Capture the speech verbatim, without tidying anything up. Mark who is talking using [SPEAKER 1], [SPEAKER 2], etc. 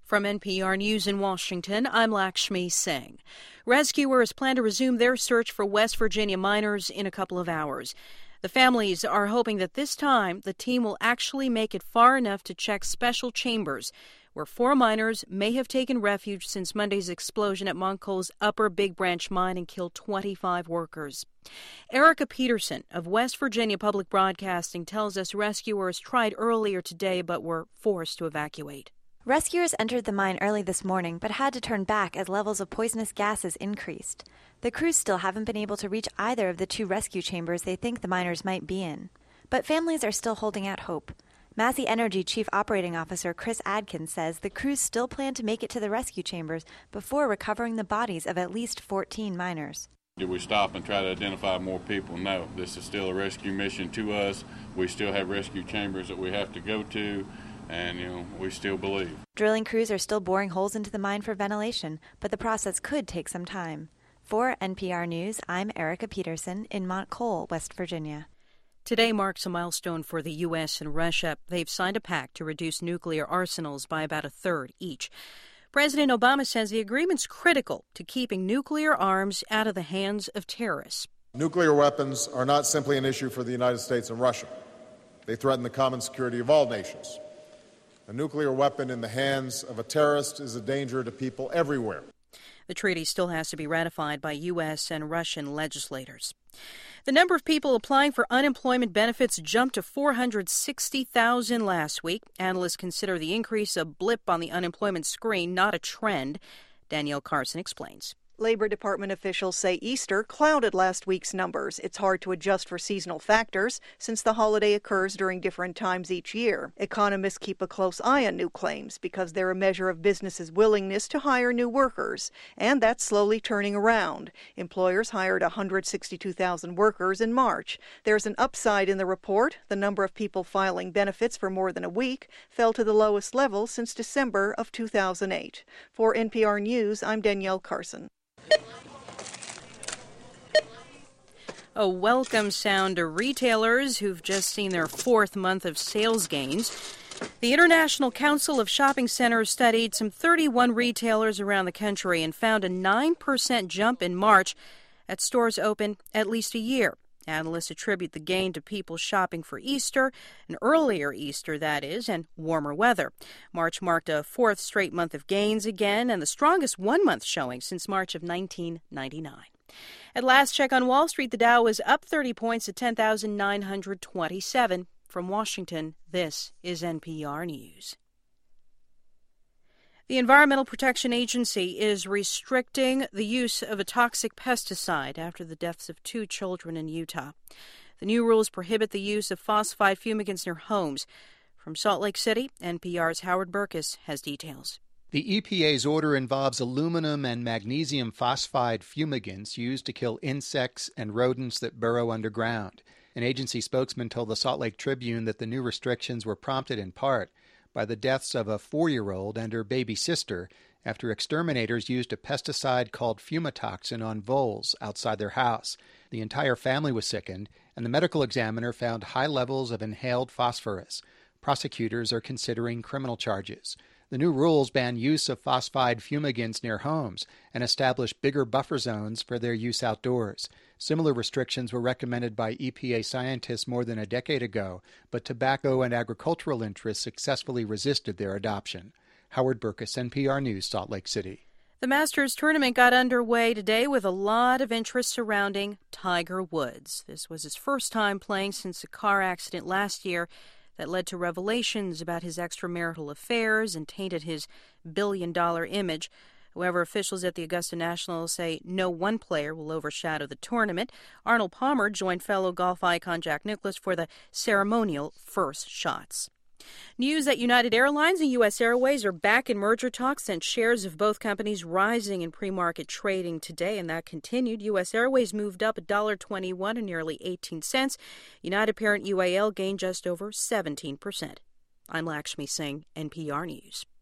[SPEAKER 1] From N P R News in Washington, I'm Lakshmi Singh. Rescuers plan to resume their search for West Virginia miners in a couple of hours. The families are hoping that this time the team will actually make it far enough to check special chambers, where four miners may have taken refuge since Monday's explosion at Mont Coal's Upper Big Branch mine and killed twenty-five workers. Erica Peterson of West Virginia Public Broadcasting tells us rescuers tried earlier today but were forced to evacuate.
[SPEAKER 2] Rescuers entered the mine early this morning but had to turn back as levels of poisonous gases increased. The crews still haven't been able to reach either of the two rescue chambers they think the miners might be in. But families are still holding out hope. Massey Energy Chief Operating Officer Chris Adkins says the crews still plan to make it to the rescue chambers before recovering the bodies of at least fourteen miners.
[SPEAKER 3] Did we stop and try to identify more people? No. This is still a rescue mission to us. We still have rescue chambers that we have to go to. And, you know, we still believe.
[SPEAKER 2] Drilling crews are still boring holes into the mine for ventilation, but the process could take some time. For N P R News, I'm Erica Peterson in Mont Coal, West Virginia.
[SPEAKER 1] Today marks a milestone for the U S and Russia. They've signed a pact to reduce nuclear arsenals by about a third each. President Obama says the agreement's critical to keeping nuclear arms out of the hands of terrorists.
[SPEAKER 4] Nuclear weapons are not simply an issue for the United States and Russia. They threaten the common security of all nations. A nuclear weapon in the hands of a terrorist is a danger to people everywhere.
[SPEAKER 1] The treaty still has to be ratified by U S and Russian legislators. The number of people applying for unemployment benefits jumped to four hundred sixty thousand last week. Analysts consider the increase a blip on the unemployment screen, not a trend. Danielle Carson explains.
[SPEAKER 5] Labor Department officials say Easter clouded last week's numbers. It's hard to adjust for seasonal factors since the holiday occurs during different times each year. Economists keep a close eye on new claims because they're a measure of businesses' willingness to hire new workers, and that's slowly turning around. Employers hired one hundred sixty-two thousand workers in March. There's an upside in the report. The number of people filing benefits for more than a week fell to the lowest level since December of two thousand eight. For N P R News, I'm Danielle Carson.
[SPEAKER 1] A welcome sound to retailers who've just seen their fourth month of sales gains. The International Council of Shopping Centers studied some thirty-one retailers around the country and found a nine percent jump in March at stores open at least a year. Analysts attribute the gain to people shopping for Easter, an earlier Easter, that is, and warmer weather. March marked a fourth straight month of gains again and the strongest one-month showing since March of nineteen ninety-nine. At last check on Wall Street, the Dow was up thirty points at ten thousand nine hundred twenty-seven. From Washington, this is N P R News. The Environmental Protection Agency is restricting the use of a toxic pesticide after the deaths of two children in Utah. The new rules prohibit the use of phosphide fumigants near homes. From Salt Lake City, N P R's Howard Burkus has details.
[SPEAKER 6] The E P A's order involves aluminum and magnesium phosphide fumigants used to kill insects and rodents that burrow underground. An agency spokesman told the Salt Lake Tribune that the new restrictions were prompted in part by the deaths of a four-year-old and her baby sister after exterminators used a pesticide called fumitoxin on voles outside their house. The entire family was sickened, and the medical examiner found high levels of inhaled phosphorus. Prosecutors are considering criminal charges. The new rules ban use of phosphide fumigants near homes and establish bigger buffer zones for their use outdoors. Similar restrictions were recommended by E P A scientists more than a decade ago, but tobacco and agricultural interests successfully resisted their adoption. Howard Burkus, N P R News, Salt Lake City.
[SPEAKER 1] The Masters tournament got underway today with a lot of interest surrounding Tiger Woods. This was his first time playing since a car accident last year that led to revelations about his extramarital affairs and tainted his billion-dollar image. However, officials at the Augusta National say no one player will overshadow the tournament. Arnold Palmer joined fellow golf icon Jack Nicklaus for the ceremonial first shots. News that United Airlines and U S Airways are back in merger talks sent shares of both companies rising in pre-market trading today, and that continued. U S Airways moved up one dollar twenty-one to nearly eighteen cents. United parent U A L gained just over seventeen percent. I'm Lakshmi Singh, N P R News.